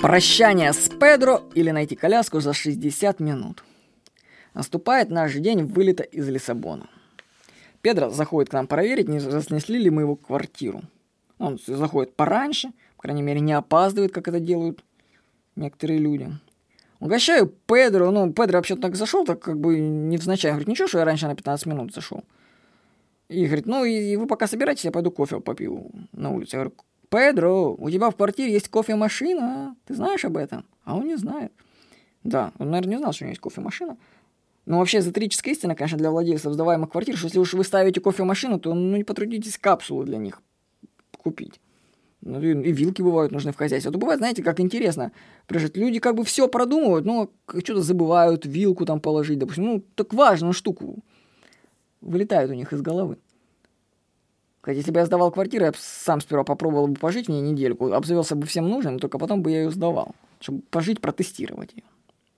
Прощание с Педро или найти коляску за 60 минут. Наступает наш день вылета из Лиссабона. Педро заходит к нам проверить, не разнесли ли мы его квартиру. Он заходит пораньше, по крайней мере, не опаздывает, как это делают некоторые люди. Угощаю Педро, Педро вообще-то так зашел, так как бы невзначай. Говорит, ничего, что я раньше на 15 минут зашел. И говорит, и вы пока собираетесь, я пойду кофе попью на улице. Я говорю, Педро, у тебя в квартире есть кофемашина, ты знаешь об этом? А он не знает. Да, он, наверное, не знал, что у него есть кофемашина. Но вообще эзотерическая истина, конечно, для владельцев сдаваемых квартир, что если уж вы ставите кофемашину, то не потрудитесь капсулу для них купить. И вилки бывают нужны в хозяйстве. А то бывает, знаете, как интересно. Люди как бы все продумывают, но что-то забывают, вилку там положить, допустим. Так важную штуку вылетает у них из головы. Кстати, если бы я сдавал квартиру, я бы сам сперва попробовал бы пожить в ней недельку, обзавелся бы всем нужным, только потом бы я ее сдавал, чтобы пожить, протестировать ее.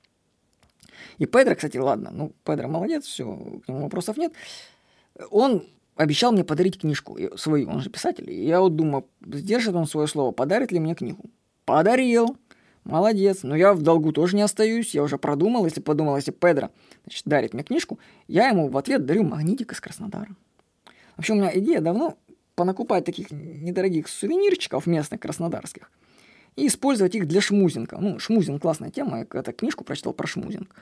И Педро, кстати, ладно, Педро молодец, все, к нему вопросов нет. Он обещал мне подарить книжку свою, он же писатель, и я вот думаю, сдержит он свое слово, подарит ли мне книгу. Подарил, молодец, но я в долгу тоже не остаюсь, я уже продумал, если Педро, дарит мне книжку, я ему в ответ дарю магнитик из Краснодара. Вообще у меня идея давно понакупать таких недорогих сувенирчиков местных краснодарских и использовать их для шмузинга. Шмузинг классная тема, я когда книжку прочитал про шмузинг.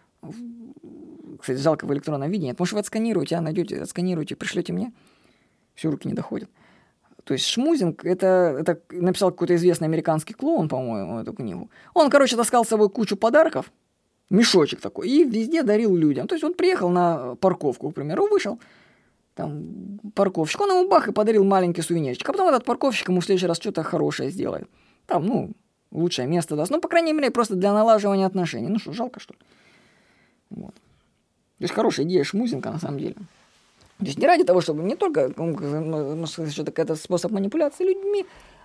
Кстати, жалко в электронном виде нет. Может, вы отсканируете, отсканируете, пришлете мне. Все, руки не доходят. То есть шмузинг, это написал какой-то известный американский клоун, по-моему, эту книгу. Он, таскал с собой кучу подарков, мешочек такой, и везде дарил людям. То есть он приехал на парковку, к примеру, вышел, там парковщик, он ему бах и подарил маленький сувенирчик. А потом этот парковщик ему в следующий раз что-то хорошее сделает. Там, лучшее место даст. По крайней мере, просто для налаживания отношений. Жалко, что ли? Вот. То есть хорошая идея шмузинга, на самом деле. То есть не ради того, чтобы не только, что это способ манипуляции людьми,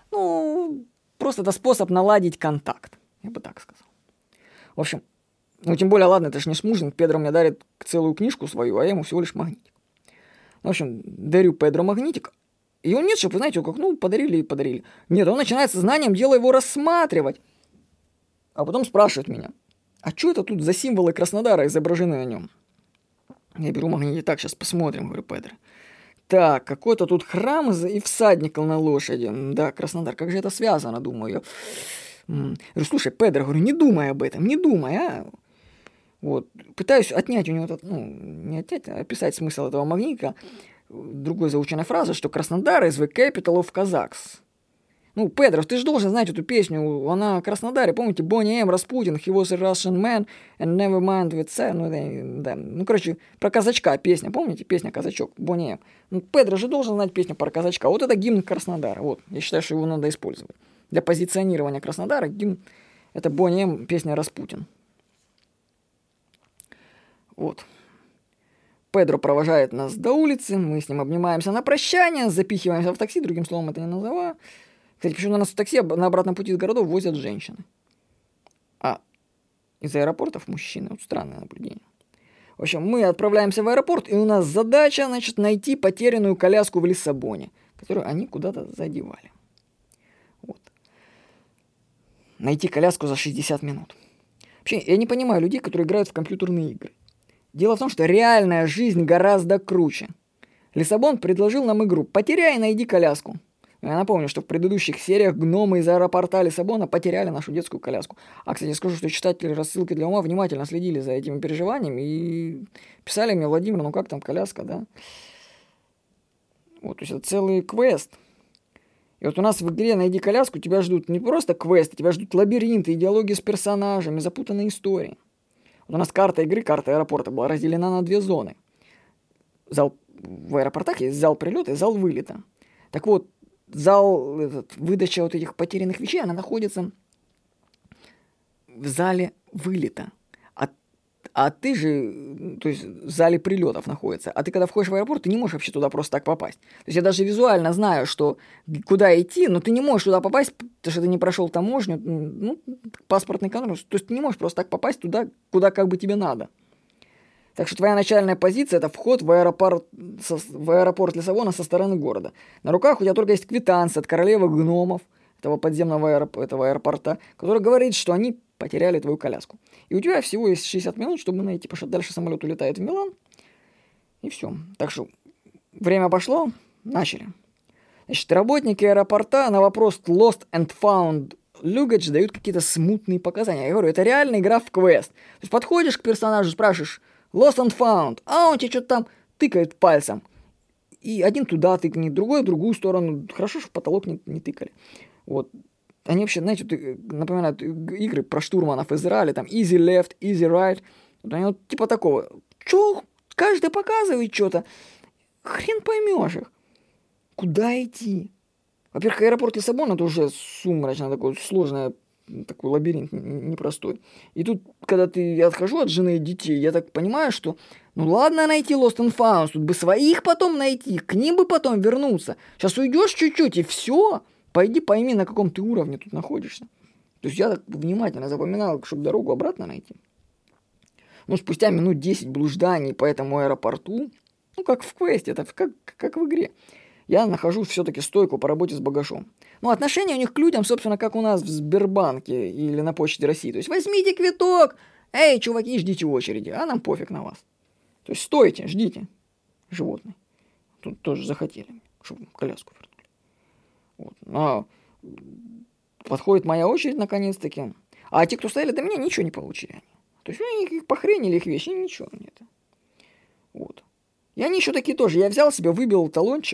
просто это способ наладить контакт. Я бы так сказал. В общем, тем более, ладно, это же не шмузинг. Педро мне дарит целую книжку свою, а я ему всего лишь магнитик. В общем, дарю Педро магнитик. И он нет, чтобы, вы знаете, подарили и подарили. Нет, он начинает сознанием дела его рассматривать. А потом спрашивает меня, а что это тут за символы Краснодара изображены на нем? Я беру магнитик, так, сейчас посмотрим, говорю, Педро. Так, какой-то тут храм и всадник на лошади. Да, Краснодар, как же это связано, думаю я. Говорю, слушай, Педро, не думай об этом, не думай, а. Вот, пытаюсь отнять у него не отнять, а описать смысл этого магнитика. Другой заученной фразы, что Краснодар is the capital of Kazakhs. Педро, ты же должен знать эту песню, она о Краснодаре, помните, Bonnie M. Rasputin, he was a Russian man, and never mind with that, про казачка песня, помните, песня «Казачок», Bonnie M. Педро же должен знать песню про казачка, вот это гимн Краснодара, вот, я считаю, что его надо использовать. Для позиционирования Краснодара гимн, это Bonnie M. песня «Распутин». Вот. Педро провожает нас до улицы, мы с ним обнимаемся на прощание, запихиваемся в такси, другим словом это не называю. Кстати, почему-то нас в такси на обратном пути из городов возят женщины. А из аэропортов мужчины. Вот странное наблюдение. В общем, мы отправляемся в аэропорт, и у нас задача, найти потерянную коляску в Лиссабоне, которую они куда-то задевали. Вот. Найти коляску за 60 минут. Вообще, я не понимаю людей, которые играют в компьютерные игры. Дело в том, что реальная жизнь гораздо круче. Лиссабон предложил нам игру «Потеряй и найди коляску». Я напомню, что в предыдущих сериях гномы из аэропорта Лиссабона потеряли нашу детскую коляску. А, кстати, скажу, что читатели рассылки для ума внимательно следили за этими переживаниями и писали мне: Владимир, как там коляска, да? Вот, то есть это целый квест. И вот у нас в игре «Найди коляску» тебя ждут не просто квесты, тебя ждут лабиринты, диалоги с персонажами, запутанные истории. Вот у нас карта игры, карта аэропорта была разделена на 2 зоны. Зал в аэропортах есть зал прилета и зал вылета. Так вот, зал, выдача вот этих потерянных вещей, она находится в зале вылета. А ты же, то есть в зале прилетов находится. А ты когда входишь в аэропорт, ты не можешь вообще туда просто так попасть. То есть я даже визуально знаю, что куда идти, но ты не можешь туда попасть, потому что ты не прошел таможню, паспортный контроль. То есть ты не можешь просто так попасть туда, куда как бы тебе надо. Так что твоя начальная позиция – это вход в аэропорт Лиссабона со стороны города. На руках у тебя только есть квитанция от королевы гномов. этого подземного этого аэропорта, который говорит, что они потеряли твою коляску. И у тебя всего есть 60 минут, чтобы найти, потому что дальше самолет улетает в Милан, и все. Так что время пошло, начали. Значит, работники аэропорта на вопрос lost and found luggage дают какие-то смутные показания. Я говорю, это реальная игра в квест. То есть подходишь к персонажу, спрашиваешь lost and found, а он тебе что-то там тыкает пальцем. И один туда тыкнет, другой в другую сторону. Хорошо, что в потолок не тыкали. Вот. Они вообще, знаете, напоминают игры про штурманов Израиля, там easy left, easy right. Вот они вот типа такого. Чё? Каждый показывает что-то. Хрен поймешь их. Куда идти? Во-первых, аэропорт Лиссабона это уже сумрачно, такой сложный, такой лабиринт непростой. И тут, когда я отхожу от жены и детей, я так понимаю, что ну ладно найти Lost and Found, тут бы своих потом найти, к ним бы потом вернуться. Сейчас уйдешь чуть-чуть и все. Пойди пойми, на каком ты уровне тут находишься. То есть я так внимательно запоминал, чтобы дорогу обратно найти. Ну, спустя минут 10 блужданий по этому аэропорту, ну, как в квесте, это как в игре, я нахожу все-таки стойку по работе с багажом. Ну, отношение у них к людям, собственно, как у нас в Сбербанке или на Почте России. То есть возьмите квиток, эй, чуваки, ждите в очереди, а нам пофиг на вас. То есть стойте, ждите, животные. Тут тоже захотели, чтобы коляску вернули. Вот. Но подходит моя очередь наконец-таки. А те, кто стояли до меня, ничего не получили. То есть они их похренили, их вещи, ничего нет. Вот. И они еще такие тоже. Я взял себе, выбил талончик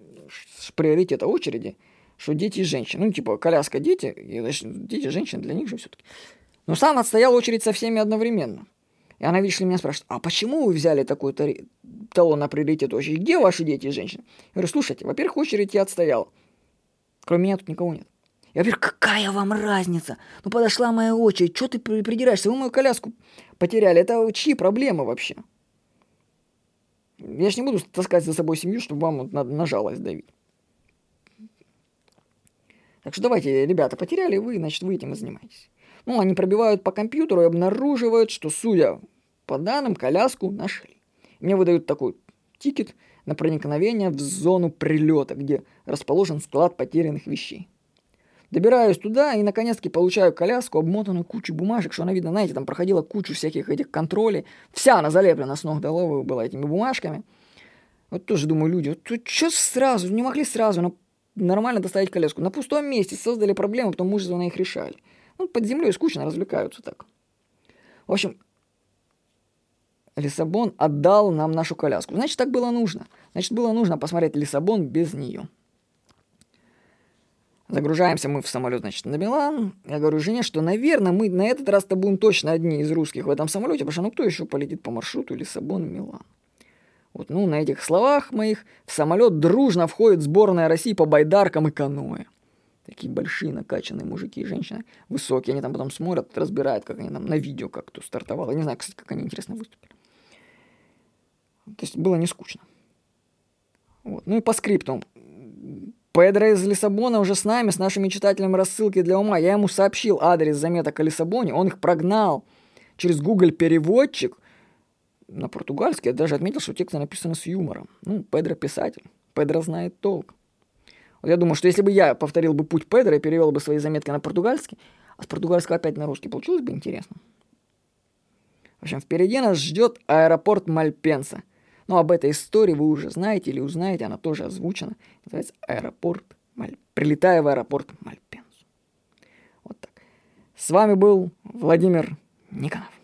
с приоритета очереди, что дети и женщины. Ну, типа, коляска дети, и, значит, дети и женщины для них же все-таки. Но сам отстоял очередь со всеми одновременно. И она, видишь ли, меня спрашивает, а почему вы взяли такой талон на приоритет очереди? Где ваши дети и женщины? Я говорю, слушайте, во-первых, очередь я отстоял. Кроме меня тут никого нет. Я говорю, какая вам разница? Ну, подошла моя очередь, что ты придираешься? Вы мою коляску потеряли. Это чьи проблемы вообще? Я ж не буду таскать за собой семью, чтобы вам вот на жалость давить. Так что давайте, ребята, потеряли вы, значит, вы этим и занимаетесь. Ну, они пробивают по компьютеру и обнаруживают, что, судя по данным, коляску нашли. Мне выдают такой тикет на проникновение в зону прилета, где расположен склад потерянных вещей. Добираюсь туда и, наконец-таки, получаю коляску, обмотанную кучей бумажек, что она, видно, знаете, там проходила кучу всяких этих контролей. Вся она залеплена с ног до головы была этими бумажками. Вот тоже думаю, люди, вот что сразу, не могли сразу нормально доставить коляску. На пустом месте создали проблемы, потом мужественно их решали. Ну, под землей скучно развлекаются так. В общем, Лиссабон отдал нам нашу коляску. Значит, так было нужно. Значит, было нужно посмотреть Лиссабон без нее. Загружаемся мы в самолет, значит, на Милан. Я говорю жене, что, наверное, мы на этот раз-то будем точно одни из русских в этом самолете, потому что ну кто еще полетит по маршруту Лиссабон-Милан? Вот, ну, на этих словах моих в самолет дружно входит сборная России по байдаркам и каноэ. Такие большие накачанные мужики и женщины, высокие, они там потом смотрят, разбирают, как они там на видео как кто стартовал. Я не знаю, кстати, как они интересно выступили. То есть было не скучно. Вот. Ну и по скрипту. Педро из Лиссабона уже с нами, с нашими читателями рассылки для ума. Я ему сообщил адрес заметок о Лиссабоне, он их прогнал через Google переводчик на португальский. Я даже отметил, что тексты написаны с юмором. Ну, Педро писатель, Педро знает толк. Вот я думаю, что если бы я повторил бы путь Педро и перевел бы свои заметки на португальский, а с португальского опять на русский, получилось бы интересно. В общем, впереди нас ждет аэропорт Мальпенса. Но об этой истории вы уже знаете или узнаете, она тоже озвучена. Называется аэропорт Прилетая в аэропорт Мальпенсу. Вот так. С вами был Владимир Никонов.